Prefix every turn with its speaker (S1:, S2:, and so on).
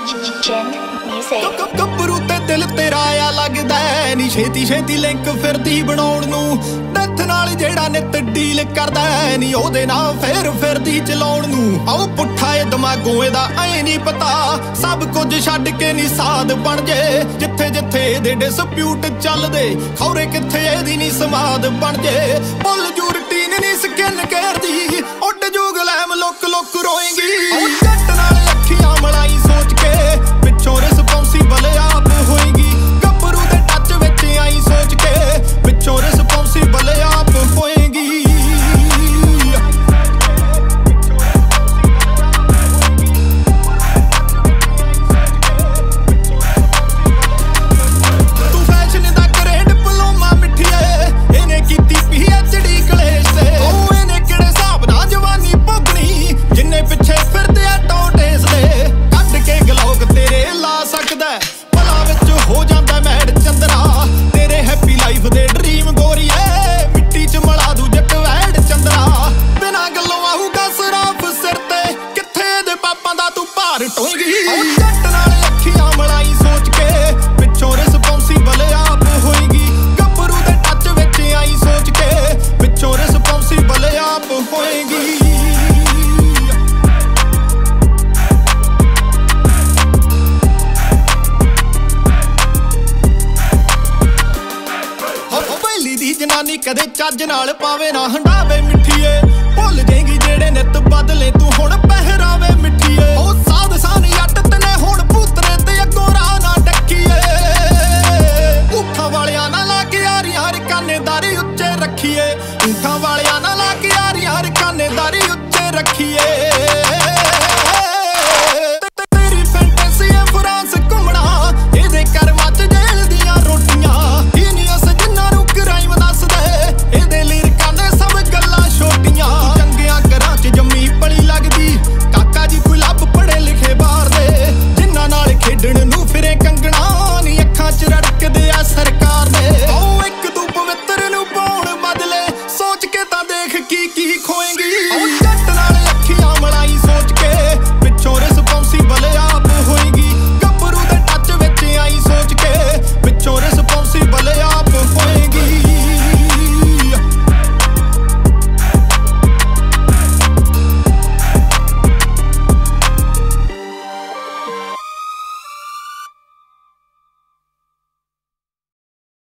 S1: ਗੱਭਰੂ ਤੇ ਦਿਲ ਤੇਰਾ ਆ ਲੱਗਦਾ ਨੀ ਛੇਤੀ ਛੇਤੀ ਲਿੰਕ ਫਿਰਦੀ ਬਣਾਉਣ ਨੂੰ ਡੈਥ ਨਾਲ ਜਿਹੜਾ ਨਿੱਤ ਡੀਲ ਕਰਦਾ ਨੀ ਉਹਦੇ ਨਾਲ ਫੇਰ ਫਿਰਦੀ ਚਲਾਉਣ ਨੂੰ ਆਉ ਪੁੱਠਾ ਏ ਦਿਮਾਗੋਂ ਇਹਦਾ ਐ ਨਹੀਂ ਪਤਾ ਸਭ ਕੁਝ ਛੱਡ ਕੇ ਨੀ ਸਾਧ ਬਣ ਜੇ ਜਿੱਥੇ ਜਿੱਥੇ ਇਹਦੇ ਡਿਸਪਿਊਟ ਚੱਲਦੇ ਖੌਰੇ ਕਿੱਥੇ ਇਹਦੀ ਨੀ ਸਮਾਦ ਬਣ ਜੇ ਭੁੱਲ ਜੂ ਰੂਟੀਨ ਨੀ ਸਕਿਨ ਘੇਰਦੀ ਉੱਡ ਜੂ ਗਲੈਮ ਲੁੱਕ ਲੁੱਕ ਰੋਏਗੀ ਜੱਟ ਨਾਲ ਅੱਖੀਆਂ ਮਲਾਈ ਸੋਚ ਕੇ ਪਿੱਛੋਂ ਰਿਸਪੌਂਸੀਬਲ ਆਪ ਹੋਏਗੀ ਗੱਭਰੂ ਦੇ ਟੱਚ ਵਿੱਚ ਆਈ ਸੋਚ ਕੇ ਪਿੱਛੋਂ ਰਿਸਪੌਂਸੀਬਲ ਆਪ ਹੋਏਗੀ ਤੂੰ ਫੈਸ਼ਨ ਦਾ ਕਰੇ ਡਿਪਲੋਮਾ ਮਿੱਠੀਏ ਇਹਨੇ ਕੀਤੀ PhD ਕਲੇਸ਼ ਤੇ ਉਹ ਇਹਨੇ ਕਿਹੜੇ ਹਿਸਾਬ ਨਾਲ ਜਵਾਨੀ ਭੋਗਣੀ ਜਿੰਨੇ ਪਿੱਛੇ ਫਿਰਦੇ ਆ ਟੋਟੇਸ ਦੇ ਕੱਢ ਕੇ ਗਲੋਕ ਤੇਰੇ ਲਾ ਸਕਦਾ ਭਲਾ ਵਿੱਚ ਹੋ ਜਾਂਦਾ ਮੈਡ ਚੰਦਰਾ ਤੇਰੇ ਹੈਪੀ ਲਾਈਫ ਦੇ ਡ੍ਰੀਮ ਗੋਰੀਏ ਮਿੱਟੀ ਚ ਮਲਾ ਦੂ ਜੱਟ ਵੈਡ ਚੰਦਰਾ ਬਿਨਾਂ ਗੱਲੋਂ ਆਊਗਾ ਸਰਾਫ ਸਿਰ ਤੇ ਕਿੱਥੇ ਇਹਦੇ ਪਾਪਾਂ ਦਾ ਤੂੰ ਭਾਰ ਢੋਏਗੀ ਜੱਟ ਨਾਲ ਅੱਖੀਆਂ ਮਲਾਈ ਸੋਚ ਕੇ ਪਿੱਛੋਂ ਰਿਸਪੌਂਸੀਬਲ ਆਪ ਹੋਏਗੀ ਗੱਭਰੂ ਦੇ ਟੱਚ ਵਿੱਚ ਆਈ ਸੋਚ ਕੇ ਪਿੱਛੋਂ ਰਿਸਪੌਂਸੀਬਲ ਆਪ ਹੋਏਗੀ ਦੀ ਜਨਾਨੀ ਕਦੇ ਚੱਜ ਨਾਲ ਪਾਵੇ ਨਾ ਹੰਡਾਵੇ ਮਿੱਠੀਏ ਭੁੱਲ ਜਾਏਗੀ ਜਿਹੜੇ ਨਿੱਤ ਬਦਲੇ ਤੂੰ ਹੁਣ ਪਹਿਰਾਵੇ ਮਿੱਠੀਏ ਉਹ ਸਾਧ ਸਾਨੀ ਅੱਟ ਤਨੇ ਹੁਣ ਪੁੱਤਰੇ ਤੇ ਅੱਗੋਂ ਰਾਹ ਨਾ ਡੱਕੀਏ ਊਠਾਂ ਵਾਲਿਆਂ ਨਾਲ ਲਾ ਕੇ ਯਾਰੀਆਂ ਰਕਾਨੇਦਾਰੀ ਉੱਚੇ ਰੱਖੀਏ ਊਠਾਂ ਵਾਲਿਆਂ ਨਾਲ ਲਾ ਕੇ ਯਾਰੀਆਂ ਰਕਾਨੇਦਾਰੀ ਉੱਚੇ ਰੱਖੀਏ